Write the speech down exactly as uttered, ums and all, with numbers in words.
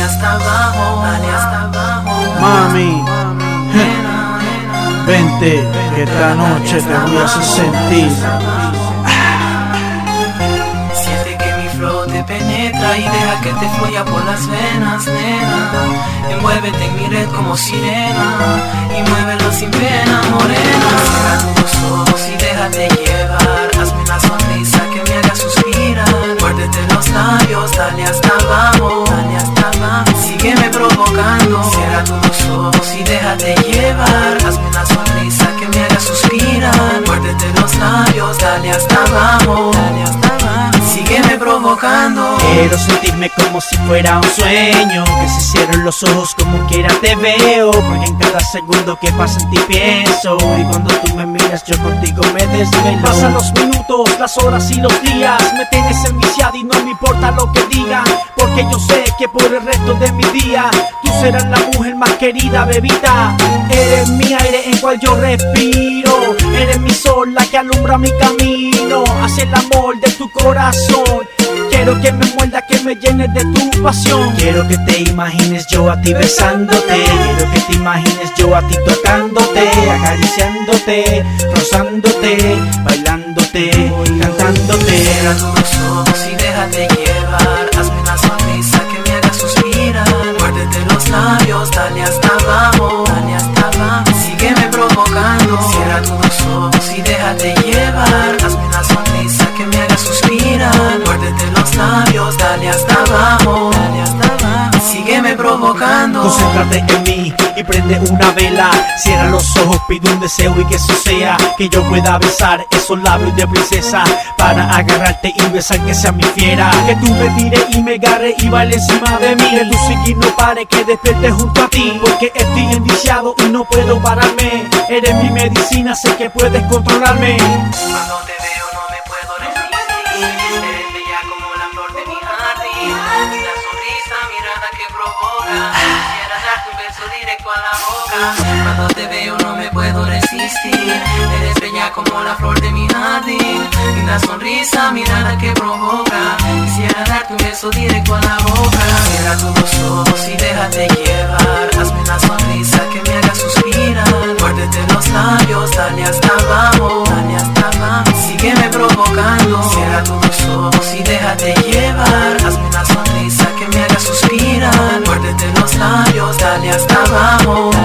hasta abajo, dale hasta abajo. Mami, vente, que esta noche te voy a hacer sentir. Siente que mi flow te penetra y deja que te fluya por las venas, nena. Envuélvete en mi red como sirena y muévelo sin pena, morena. Cierra tus ojos y déjate llevar. Hazme una sonrisa que me haga suspirar. Muérdete los labios, dale hasta abajo, dale hasta abajo. Sígueme provocando. Cierra tus ojos y déjate llevar. Hazme una sonrisa que me haga suspirar. Muérdete los labios, dale hasta abajo, dale hasta abajo. Sígueme provocando. Quiero sentirme como si fuera un sueño, que se cierren los ojos como quiera te veo, porque en cada segundo que pasa en ti pienso, y cuando tú me miras yo contigo me desvelo. Pasan los minutos, las horas y los días, me tienes enviciado y no me importa lo que digan, porque yo sé que por el resto de mi día tú serás la mujer más querida, bebita. Eres mi aire en cual yo respiro, eres mi sol, la que alumbra mi camino hacia el amor de tu corazón. Quiero que me muerda, que me llenes de tu pasión. Quiero que te imagines yo a ti besándote, quiero que te imagines yo a ti tocándote, acariciándote, rozándote, bailándote, cantándote. Cierra tus ojos y déjate llevar. Hazme una sonrisa que me haga suspirar. Muérdete los labios, dale hasta abajo, dale hasta abajo. Sígueme provocando. Cierra tus ojos y déjate llevar. Hazme una sonrisa que me haga suspirar. Muérdete los labios, dale hasta abajo, dale hasta abajo. Sígueme provocando. Concéntrate en mí y prende una vela. Cierra los ojos, pide un deseo y que eso sea que yo pueda besar esos labios de princesa, para agarrarte y besar que sea mi fiera. Que tú me tires y me agarre y baile encima de mí. Que tu seguir no pare, que despierte junto a ti, porque estoy enviciado y no puedo pararme. Eres mi medicina, sé que puedes controlarme. Cuando te veo no me puedo resistir. Eres bella como la flor de mi jardín. Una sonrisa, mirada que provoca. Quisiera darte un beso directo a la boca. Cuando te veo no me puedo resistir. Eres bella como la flor de mi jardín. Una sonrisa, mirada que provoca. Quisiera darte un beso directo a la boca. Cierra tus ojos y déjate llevar. Hazme una sonrisa que me haga suspirar. Muérdete los labios, dale hasta abajo, dale hasta abajo. Sígueme provocando. Cierra tus ojos y déjate llevar. Hazme una sonrisa que me haga suspirar. Muérdete los labios, dale hasta abajo.